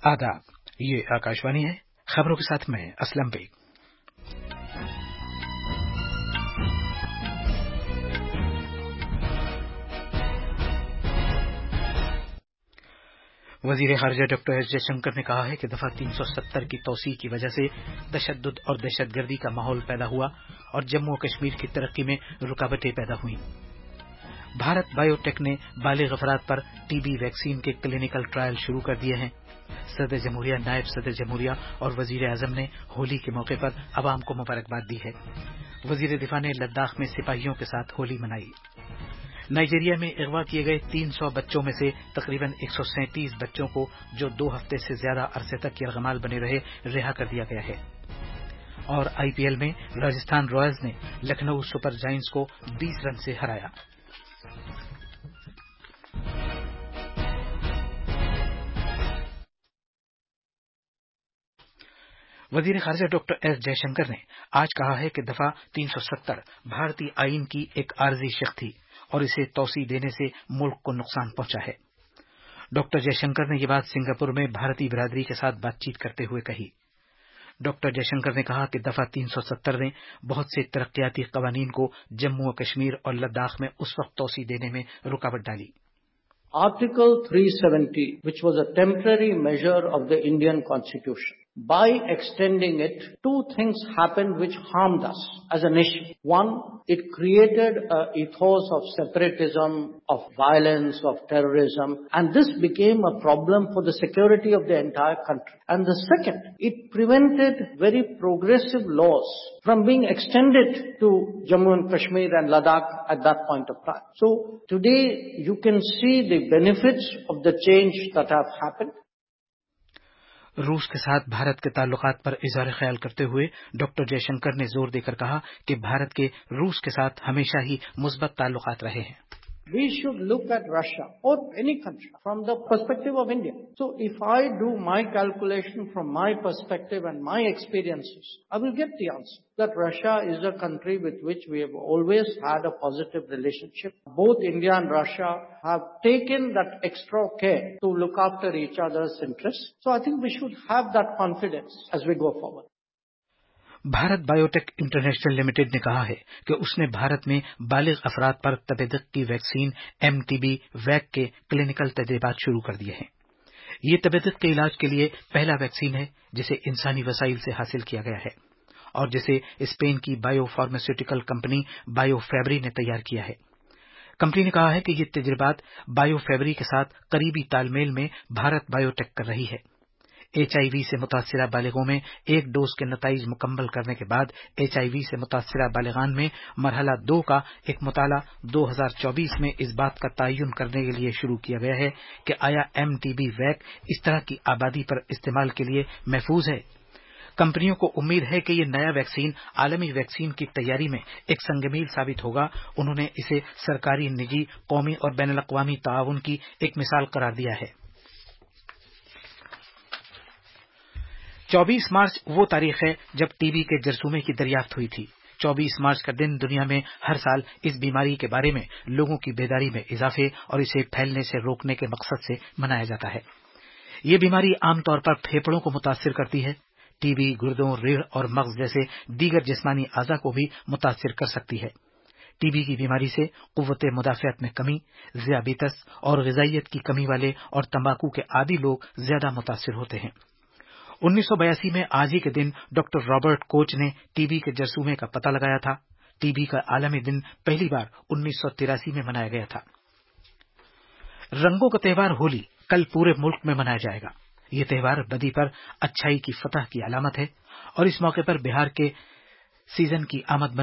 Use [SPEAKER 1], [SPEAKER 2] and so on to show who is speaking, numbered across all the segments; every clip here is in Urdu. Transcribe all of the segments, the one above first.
[SPEAKER 1] आदाब, ये आकाशवाणी है। खबरों के साथ मैं असलम बेग। वजीर खारजा डॉक्टर एस जयशंकर ने कहा है कि दफा 370 की तौसीह की वजह से तशद्दुद और दहशतगर्दी का माहौल पैदा हुआ और जम्मू और कश्मीर की तरक्की में रुकावटें पैदा हुई। भारत बायोटेक ने बालिग अफराद पर टीबी वैक्सीन के क्लिनिकल ट्रायल शुरू कर दिए हैं। सदर जमहूरिया, नायब सदर जमहूरिया और वजीर आजम ने होली के मौके पर अवाम को मुबारकबाद दी है। वजीर दिफा ने लद्दाख में सिपाहियों के साथ होली मनाई। नाइजीरिया में अगवा किए गए 300 बच्चों में से तकरीबन 137 बच्चों को, जो 2 हफ्ते से ज्यादा अरसे तक यरगमाल बने रहे, रिहा कर दिया गया है। और आईपीएल में राजस्थान रॉयल्स ने लखनऊ सुपर जायंट्स को 20 रन से हराया। वजीर खारजा डॉक्टर एस जयशंकर ने आज कहा है कि दफा 370 भारतीय आईन की एक आर्जी शिक थी और इसे तौसीह देने से मुल्क को नुकसान पहुंचा है। डॉक्टर जयशंकर ने यह बात सिंगापुर में भारतीय बिरादरी के साथ बातचीत करते हुए कही। डॉक्टर जयशंकर ने कहा कि दफा 370 ने बहुत से तरक्याती कवानीन को जम्मू और कश्मीर और लद्दाख में उस वक्त तौसीह देने में रुकावट डाली।
[SPEAKER 2] Article 370, which was a temporary measure of the Indian Constitution. By extending it, two things happened which harmed us as a nation. One, it created an ethos of separatism, of violence, of terrorism, and this became a problem for the security of the entire country. And the second, it prevented very progressive laws from being extended to Jammu and Kashmir and Ladakh at that point of time. So today you can see the benefits of the change that have happened.
[SPEAKER 1] रूस के साथ भारत के ताल्लुकात पर इज़हार ख्याल करते हुए डॉक्टर जयशंकर ने जोर देकर कहा कि भारत के रूस के साथ हमेशा ही मुस्बत ताल्लुकात रहे हैं।
[SPEAKER 2] We should look at Russia or any country from the perspective of India. So if I do my calculation from my perspective and my experiences, I will get the answer that Russia is a country with which we have always had a positive relationship. Both India and Russia have taken that extra care to look after each other's interests. So I think we should have that confidence as we go forward.
[SPEAKER 1] Bharat Biotech International Limited ने कहा है कि उसने भारत में बालिग अफराद पर तपेदिक की वैक्सीन एमटीबी वैक के क्लिनिकल तजर्बात शुरू कर दिए हैं। ये तपेदिक के इलाज के लिए पहला वैक्सीन है जिसे इंसानी वसाइल से हासिल किया गया है और जिसे स्पेन की बायो फार्मास्यूटिकल कंपनी बायोफैब्री ने तैयार किया है। कंपनी ने कहा है कि ये तजर्बात बायोफैब्री के साथ करीबी तालमेल में भारत बायोटेक कर रही है। एचआईवी से मुतासिरा बालिगों में एक डोज के नताइज मुकम्मल करने के बाद एचआईवी से मुतासिरा बालिगान में मरहला 2 का एक मुताला 2024 में इस बात का तयन करने के लिए शुरू किया गया है कि आया एमटीबी वैक इस तरह की आबादी पर इस्तेमाल के लिए महफूज है। कंपनियों को उम्मीद है कि ये नया वैक्सीन आलमी वैक्सीन की तैयारी में एक संगमील साबित होगा। उन्होंने इसे सरकारी, निजी, कौमी और बैनुल-अक़वामी ताआवुन की एक मिसाल करार दिया है। 24 मार्च वो तारीख है जब टीबी के जरसूमे की दरियाफ्त हुई थी। 24 मार्च का दिन दुनिया में हर साल इस बीमारी के बारे में लोगों की बेदारी में इजाफे और इसे फैलने से रोकने के मकसद से मनाया जाता है। ये बीमारी आमतौर पर फेफड़ों को मुतासिर करती है। टीबी गुर्दों, रीढ़ और मग़ज़ जैसे दीगर जिस्मानी अज़ा को भी मुतासिर कर सकती है। टीबी की बीमारी से कुव्वत मुदाफ़ियत में कमी, ज़ियाबितस और ग़िज़ाइयत की कमी वाले और तंबाकू के आदी लोग ज्यादा मुतासिर होते हैं। 1982 में आज ही के दिन डॉक्टर रॉबर्ट कोच ने टीबी के जरसूमे का पता लगाया था। टीबी का आलमी दिन पहली बार 1983 में मनाया गया था। रंगों का त्योहार होली कल पूरे मुल्क में मनाया जाएगा। ये त्योहार बदी पर अच्छाई की फतह की अलामत है और इस मौके पर बहार के सीजन की आमद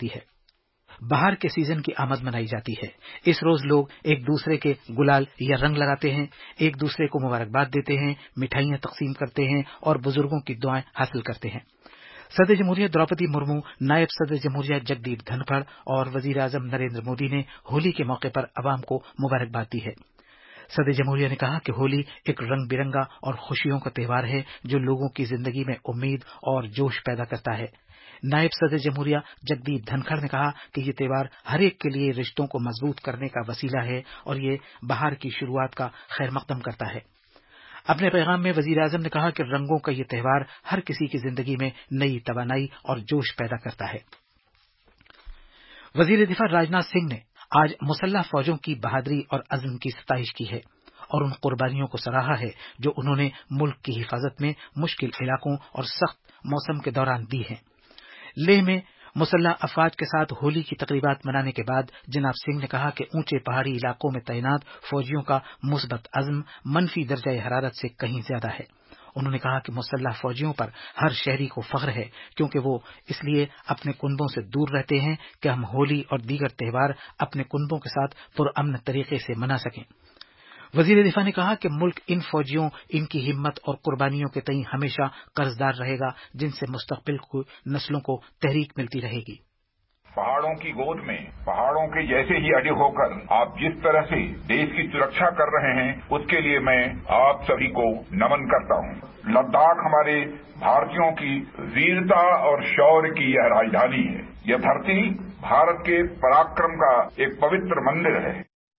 [SPEAKER 1] मनाई जाती है। इस रोज लोग एक दूसरे के गुलाल या रंग लगाते हैं, एक दूसरे को मुबारकबाद देते हैं, मिठाइयां तकसीम करते हैं और बुजुर्गों की दुआएं हासिल करते हैं। सदर जमहूरिया द्रौपदी मुर्मू, नायब सदर जमहूरिया जगदीप धनखड़ और वजीर आजम नरेंद्र मोदी ने होली के मौके पर अवाम को मुबारकबाद दी है। सदर जमहूरिया ने कहा कि होली एक रंग बिरंगा और खुशियों का त्योहार है जो लोगों की जिंदगी में उम्मीद और जोश पैदा करता है। नायब सदर जमहूरिया जगदीप धनखड़ ने कहा कि ये त्योहार हर एक के लिए रिश्तों को मजबूत करने का वसीला है और ये बहार की शुरुआत का खैर मकदम करता है। اپنے پیغام میں وزیر اعظم نے کہا کہ رنگوں کا یہ تہوار ہر کسی کی زندگی میں نئی توانائی اور جوش پیدا کرتا ہے۔ وزیر دفاع راجناتھ سنگھ نے آج مسلح فوجوں کی بہادری اور عزم کی ستائش کی ہے اور ان قربانیوں کو سراہا ہے جو انہوں نے ملک کی حفاظت میں مشکل علاقوں اور سخت موسم کے دوران دی ہیں۔ لیہ میں مسلح افواج کے ساتھ ہولی کی تقریبات منانے کے بعد جناب سنگھ نے کہا کہ اونچے پہاڑی علاقوں میں تعینات فوجیوں کا مثبت عزم منفی درجہ حرارت سے کہیں زیادہ ہے۔ انہوں نے کہا کہ مسلح فوجیوں پر ہر شہری کو فخر ہے کیونکہ وہ اس لیے اپنے کنبوں سے دور رہتے ہیں کہ ہم ہولی اور دیگر تہوار اپنے کنبوں کے ساتھ پرامن طریقے سے منا سکیں۔ وزیر دفاع نے کہا کہ ملک ان فوجیوں، ان کی ہمت اور قربانیوں کے تئیں ہمیشہ قرضدار رہے گا جن سے مستقبل کی نسلوں کو تحریک ملتی رہے گی۔
[SPEAKER 3] پہاڑوں کی گود میں پہاڑوں کے جیسے ہی اڑے ہو کر آپ جس طرح سے دیش کی سرکشا کر رہے ہیں اس کے لیے میں آپ سبھی کو نمن کرتا ہوں۔ لداخ ہمارے بھارتیوں کی ویرتا اور شوریہ کی یہ راجدھانی ہے۔ یہ دھرتی بھارت کے پراکرم کا ایک پوتر مندر ہے۔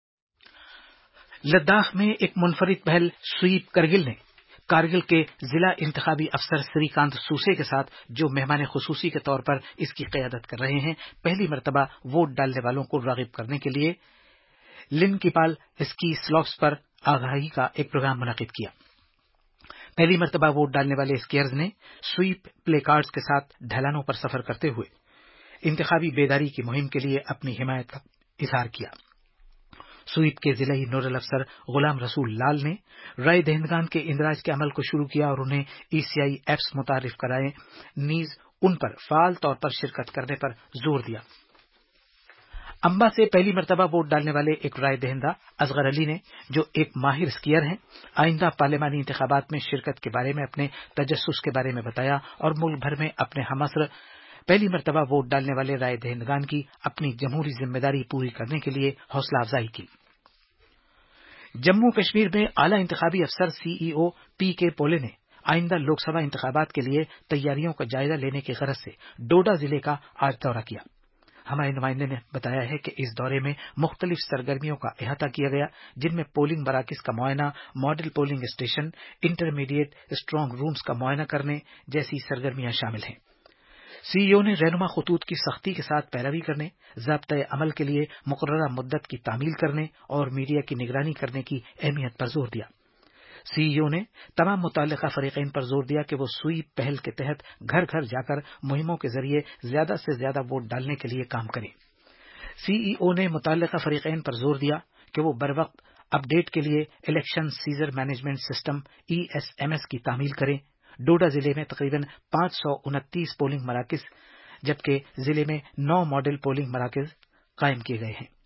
[SPEAKER 1] لداخ میں ایک منفرد پہل سویپ کرگل نے کارگل کے ضلع انتخابی افسر سری کانت سوسے کے ساتھ، جو مہمان خصوصی کے طور پر اس کی قیادت کر رہے ہیں، پہلی مرتبہ ووٹ ڈالنے والوں کو راغب کرنے کے لیے لنکیپال اسکی سلوپس پر آگاہی کا ایک پروگرام منعقد کیا۔ پہلی مرتبہ ووٹ ڈالنے والے اسکیئرز نے سویپ پلے کارڈز کے ساتھ ڈھلانوں پر سفر کرتے ہوئے انتخابی بیداری کی مہم کے لیے اپنی حمایت کا اظہار کیا۔ سویپ کے ضلعی نوڈل افسر غلام رسول لال نے رائے دہندگان کے اندراج کے عمل کو شروع کیا اور انہیں ECI ایپس متعارف کرائے، نیز ان پر فعال طور پر شرکت کرنے پر زور دیا۔ امبا سے پہلی مرتبہ ووٹ ڈالنے والے ایک رائے دہندہ اصغر علی نے، جو ایک ماہر اسکیئر ہیں، آئندہ پارلیمانی انتخابات میں شرکت کے بارے میں اپنے تجسس کے بارے میں بتایا اور ملک بھر میں اپنے ہم عصر پہلی مرتبہ ووٹ ڈالنے والے رائے دہندگان کی اپنی جمہوری ذمہ داری پوری کرنے کے لیے حوصلہ افزائی کی۔ جموں کشمیر میں اعلیٰ انتخابی افسر CEO PK پولے نے آئندہ لوک سبھا انتخابات کے لیے تیاریوں کا جائزہ لینے کی غرض سے ڈوڈا ضلع کا آج دورہ کیا۔ ہمارے نمائندے نے بتایا ہے کہ اس دورے میں مختلف سرگرمیوں کا احاطہ کیا گیا، جن میں پولنگ مراکز کا معائنہ، model polling station, intermediate strong rooms کا معائنہ کرنے جیسی سرگرمیاں شامل ہیں۔ CEO نے رہنما خطوط کی سختی کے ساتھ پیروی کرنے، ضابطۂ عمل کے لیے مقررہ مدت کی تعمیل کرنے اور میڈیا کی نگرانی کرنے کی اہمیت پر زور دیا۔ CEO نے تمام متعلقہ فریقین پر زور دیا کہ وہ سویپ پہل کے تحت گھر گھر جا کر مہموں کے ذریعے زیادہ سے زیادہ ووٹ ڈالنے کے لیے کام کریں۔ CEO نے متعلقہ فریقین پر زور دیا کہ وہ بروقت اپ ڈیٹ کے لیے election seizure management system ESMS کی تعمیل کریں۔ ڈوڈا ضلع میں تقریباً 529 پولنگ مراکز جبکہ ضلع میں 9 ماڈل پولنگ مراکز قائم کیے گئے ہیں۔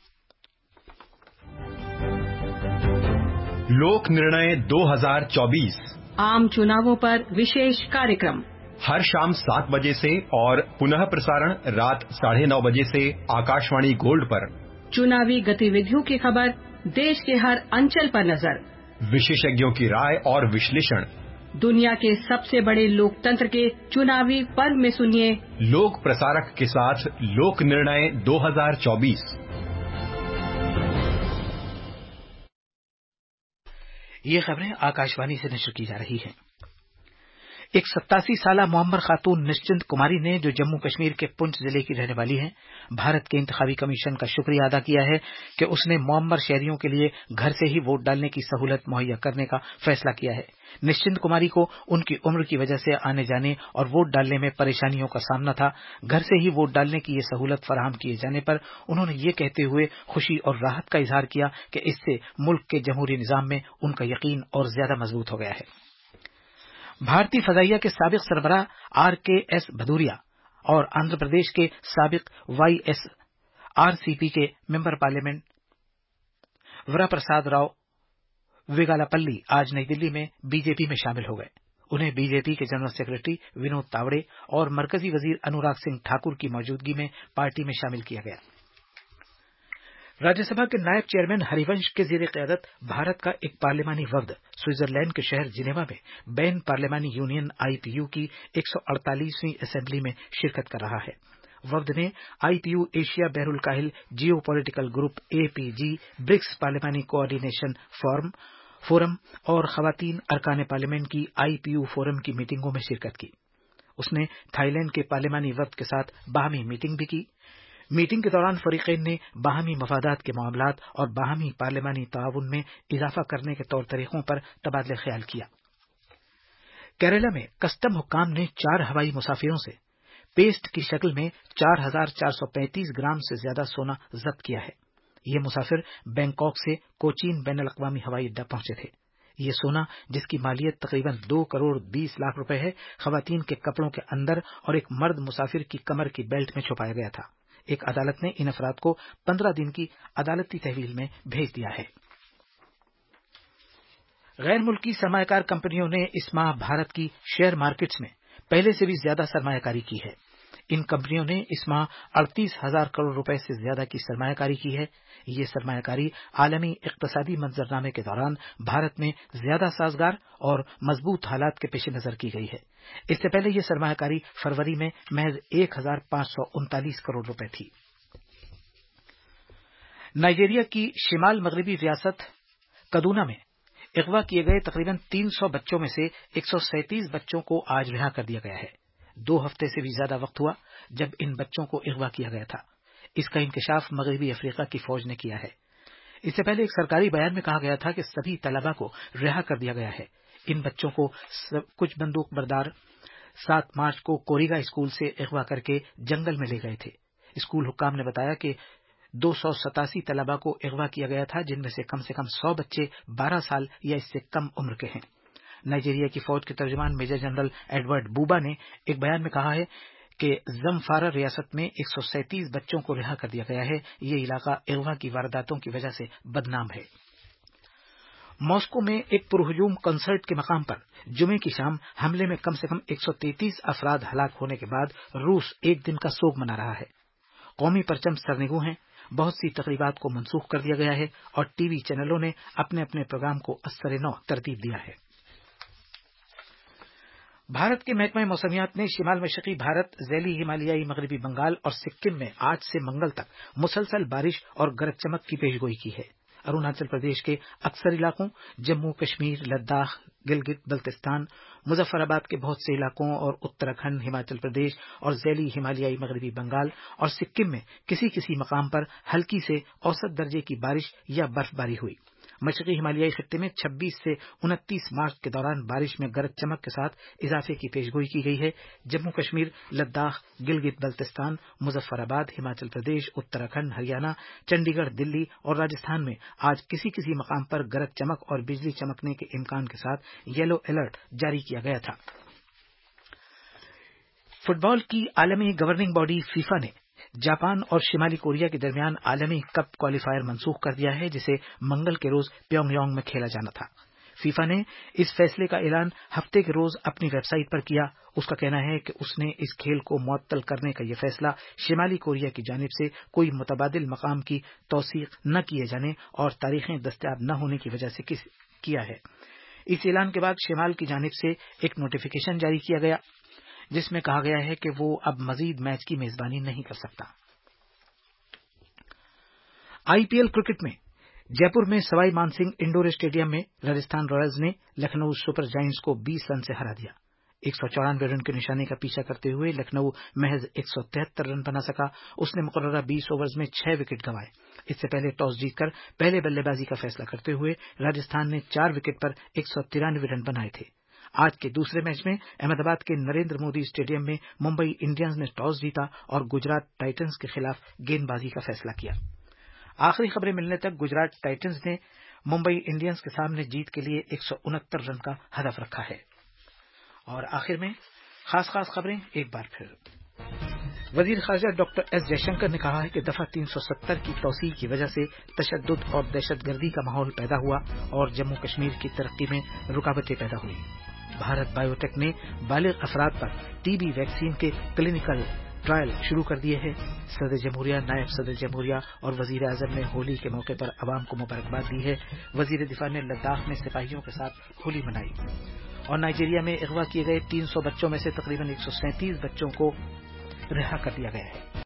[SPEAKER 4] لوک نرنئے 2024
[SPEAKER 5] عام چناووں پر وشیش کارکرم
[SPEAKER 4] ہر شام 7 بجے سے اور پنہ پرسارن رات 9:30 بجے سے آکاشوانی گولڈ پر۔
[SPEAKER 5] چناوی گتیودھیوں کی خبر، دیش کے ہر انچل پر نظر،
[SPEAKER 4] وشیشجوں کی رائے اور وشلیشن،
[SPEAKER 5] دنیا کے سب سے بڑے لوکتنتر کے چناوی پرو میں سنیے
[SPEAKER 4] لوک پرسارک کے ساتھ لوک نرنئے 2024۔
[SPEAKER 1] یہ خبریں آکاشوانی سے نشر کی جا رہی ہیں۔ ایک 87 سالہ معمر خاتون نشچنت کماری نے، جو جموں کشمیر کے پنچ ضلع کی رہنے والی ہیں، بھارت کے انتخابی کمیشن کا شکریہ ادا کیا ہے کہ اس نے معمر شہریوں کے لیے گھر سے ہی ووٹ ڈالنے کی سہولت مہیا کرنے کا فیصلہ کیا ہے۔ نشچنت کماری کو ان کی عمر کی وجہ سے آنے جانے اور ووٹ ڈالنے میں پریشانیوں کا سامنا تھا۔ گھر سے ہی ووٹ ڈالنے کی یہ سہولت فراہم کیے جانے پر انہوں نے یہ کہتے ہوئے خوشی اور راحت کا اظہار کیا کہ اس سے ملک کے جمہوری نظام میں ان کا یقین اور زیادہ مضبوط ہو گیا ہے۔ بھارتی فضائیہ کے سابق سربراہ RKS بھدوریا اور آندھرا پردیش کے سابق YSRCP کے ممبر پارلیمنٹ ورا پرساد راؤ ویگالاپلی آج نئی دلی میں BJP میں شامل ہو گئے۔ انہیں BJP کے جنرل سیکرٹری ونود تاوڑے اور مرکزی وزیر انوراگ سنگھ ٹھاکر کی موجودگی میں پارٹی میں شامل کیا گیا۔ راجیہ سبھا کے نائب چیئرمین ہری ونش کے زیر قیادت بھارت کا ایک پارلیمانی وفد سوئٹزرلینڈ کے شہر جنیوا میں بین پارلیمانی یونین IPU کی 148ویں اسمبلی میں شرکت کر رہا ہے۔ وفد نے IPU ایشیا بحر الکاہل geopolitical group APG BRICS پارلیمانی کوآرڈینیشن فورم فورم اور خواتین ارکان پارلیمنٹ کی IPU فورم کی میٹنگوں میں شرکت کی۔ اس نے تھائی لینڈ کے پارلیمانی وفد کے ساتھ باہمی میٹنگ بھی کی۔ میٹنگ کے دوران فریقین نے باہمی مفادات کے معاملات اور باہمی پارلیمانی تعاون میں اضافہ کرنے کے طور طریقوں پر تبادلہ خیال کیا۔ کیرالہ میں کسٹم حکام نے 4 ہوائی مسافروں سے پیسٹ کی شکل میں 4435 گرام سے زیادہ سونا ضبط کیا ہے۔ یہ مسافر بینکاک سے کوچین بین الاقوامی ہوائی اڈہ پہنچے تھے۔ یہ سونا، جس کی مالیت تقریباً 2 کروڑ 20 لاکھ روپے ہے، خواتین کے کپڑوں کے اندر اور ایک مرد مسافر کی کمر کی بیلٹ میں چھپایا گیا تھا۔ ایک عدالت نے ان افراد کو 15 دن کی عدالتی تحویل میں بھیج دیا ہے۔ غیر ملکی سرمایہ کار کمپنیوں نے اس ماہ بھارت کی شیئر مارکیٹس میں پہلے سے بھی زیادہ سرمایہ کاری کی ہے۔ ان کمپنیوں نے اس ماہ 38,000 کروڑ روپے سے زیادہ کی سرمایہ کاری کی ہے۔ یہ سرمایہ کاری عالمی اقتصادی منظرنامے کے دوران بھارت میں زیادہ سازگار اور مضبوط حالات کے پیش نظر کی گئی ہے۔ اس سے پہلے یہ سرمایہ کاری فروری میں محض 1,539 کروڑ روپے تھی۔ نائجیریا کی شمال مغربی ریاست کدونا میں اغوا کیے گئے تقریباً 300 بچوں میں سے 137 بچوں کو آج رہا کر دیا گیا ہے۔ 2 ہفتے سے بھی زیادہ وقت ہوا جب ان بچوں کو اغوا کیا گیا تھا۔ اس کا انکشاف مغربی افریقہ کی فوج نے کیا ہے۔ اس سے پہلے ایک سرکاری بیان میں کہا گیا تھا کہ سبھی طلباء کو رہا کر دیا گیا ہے۔ ان بچوں کو کچھ بندوق بردار 7 مارچ کو کوریگا اسکول سے اغوا کر کے جنگل میں لے گئے تھے۔ اسکول حکام نے بتایا کہ 287 طلباء کو اغوا کیا گیا تھا، جن میں سے کم 100 بچے 12 سال یا اس سے کم عمر کے ہیں۔ نائجیریا کی فوج کے ترجمان میجر جنرل ایڈورڈ بوبا نے ایک بیان میں کہا ہے کہ زمفارا ریاست میں 137 بچوں کو رہا کر دیا گیا ہے۔ یہ علاقہ اغوا کی وارداتوں کی وجہ سے بدنام ہے۔ ماسکو میں ایک پرہجوم کنسرٹ کے مقام پر جمعے کی شام حملے میں کم سے کم 133 افراد ہلاک ہونے کے بعد روس ایک دن کا سوگ منا رہا ہے۔ قومی پرچم سرنگوں ہیں، بہت سی تقریبات کو منسوخ کر دیا گیا ہے اور ٹی وی چینلوں نے اپنے اپنے پروگرام کو ازسر نو ترتیب دیا ہے۔ بھارت کے محکمہ موسمیات نے شمال مشرقی بھارت، ذیلی ہمالیائی مغربی بنگال اور سکم میں آج سے منگل تک مسلسل بارش اور گرج چمک کی پیشگوئی کی ہے۔ اروناچل پردیش کے اکثر علاقوں، جموں کشمیر، لداخ، گلگت بلتستان، مظفر آباد کے بہت سے علاقوں اور اتراکھنڈ، ہماچل پردیش اور ذیلی ہمالیائی مغربی بنگال اور سکم میں کسی مقام پر ہلکی سے اوسط درجے کی بارش یا برف باری ہوئی۔ مشرقی ہمالیائی خطے میں 26 سے 29 مارچ کے دوران بارش میں گرج چمک کے ساتھ اضافے کی پیشگوئی کی گئی ہے۔ جموں کشمیر، لداخ، گلگت بلتستان، مظفر آباد، ہماچل پردیش، اتراکھنڈ، ہریانہ، چنڈی گڑھ، دلی اور راجستھان میں آج کسی مقام پر گرج چمک اور بجلی چمکنے کے امکان کے ساتھ یلو الرٹ جاری کیا گیا تھا۔ فٹ بال کی عالمی گورننگ باڈی فیفا نے جاپان اور شمالی کوریا کے درمیان عالمی کپ کوالیفائر منسوخ کر دیا ہے، جسے منگل کے روز پیونگ یانگ میں کھیلا جانا تھا۔ فیفا نے اس فیصلے کا اعلان ہفتے کے روز اپنی ویب سائٹ پر کیا۔ اس کا کہنا ہے کہ اس نے اس کھیل کو معطل کرنے کا یہ فیصلہ شمالی کوریا کی جانب سے کوئی متبادل مقام کی توثیق نہ کیے جانے اور تاریخیں دستیاب نہ ہونے کی وجہ سے کیا ہے۔ اس اعلان کے بعد شمال کی جانب سے ایک نوٹیفیکیشن جاری کیا گیا جس میں کہا گیا ہے کہ وہ اب مزید میچ کی میزبانی نہیں کر سکتا۔ IPL کرکٹ میں جے پور میں سوائی مان سنگھ انڈور اسٹیڈیم میں راجستھان رائلز نے لکھنؤ سپر جائنٹس کو 20 رن سے ہرا دیا۔ 194 رن کے نشانے کا پیچھا کرتے ہوئے لکھنؤ محض 173 رن بنا سکا۔ اس نے مقررہ 20 اوورز میں 6 وکٹ گنوائے۔ اس سے پہلے ٹاس جیت کر پہلے بلے بازی کا فیصلہ کرتے ہوئے راجستھان نے 4 وکٹ پر 193 رن بنائے تھے۔ آج کے دوسرے میچ میں احمد آباد کے نریندر مودی اسٹیڈیم میں ممبئی انڈینز نے ٹاس جیتا اور گجرات ٹائٹنز کے خلاف گیند بازی کا فیصلہ کیا۔ آخری خبریں ملنے تک گجرات ٹائٹنز نے ممبئی انڈینز کے سامنے جیت کے لیے 169 رن کا ہدف رکھا ہے۔ اور آخر میں خاص خبریں ایک بار پھر۔ وزیر خارجہ ڈاکٹر ایس جے شنکر نے کہا ہے کہ دفعہ 370 کی توسیع کی وجہ سے تشدد اور دہشت گردی کا ماحول پیدا ہوا اور جموں کشمیر کی ترقی میں رکاوٹیں پیدا ہوئی۔ بھارت بایو ٹیک نے بالغ افراد پر ٹی بی ویکسین کے کلینکل ٹرائل شروع کر دیے ہیں۔ صدر جمہوریہ، نائب صدر جمہوریہ اور وزیر اعظم نے ہولی کے موقع پر عوام کو مبارکباد دی ہے۔ وزیر دفاع نے لداخ میں سپاہیوں کے ساتھ ہولی منائی۔ اور نائجیریا میں اغوا کیے گئے 300 بچوں میں سے تقریباً 137 بچوں کو رہا کر دیا گیا ہے۔